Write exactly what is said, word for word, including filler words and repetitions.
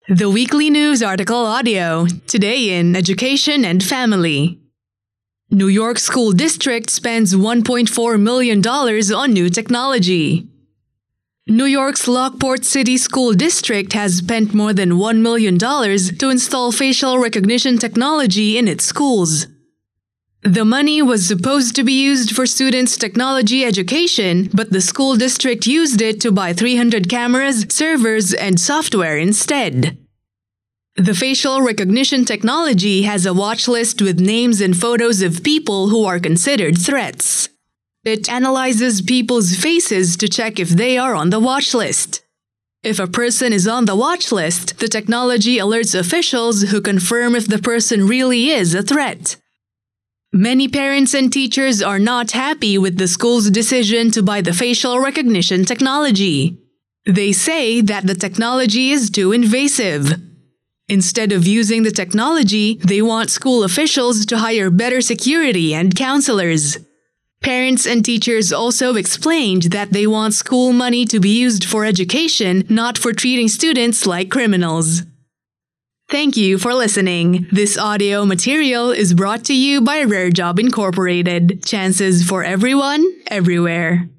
The weekly news article audio, today in Education and Family. New York School District spends one point four million dollars on new technology. New York's Lockport City School District has spent more than one million dollars to install facial recognition technology in its schools. The money was supposed to be used for students' technology education, but the school district used it to buy three hundred cameras, servers, and software instead. The facial recognition technology has a watch list with names and photos of people who are considered threats. It analyzes people's faces to check if they are on the watch list. If a person is on the watch list, the technology alerts officials who confirm if the person really is a threat. Many parents and teachers are not happy with the school's decision to buy the facial recognition technology. They say that the technology is too invasive. Instead of using the technology, they want school officials to hire better security and counselors. Parents and teachers also explained that they want school money to be used for education, not for treating students like criminals. Thank you for listening. This audio material is brought to you by Rare Job Incorporated. Chances for everyone, everywhere.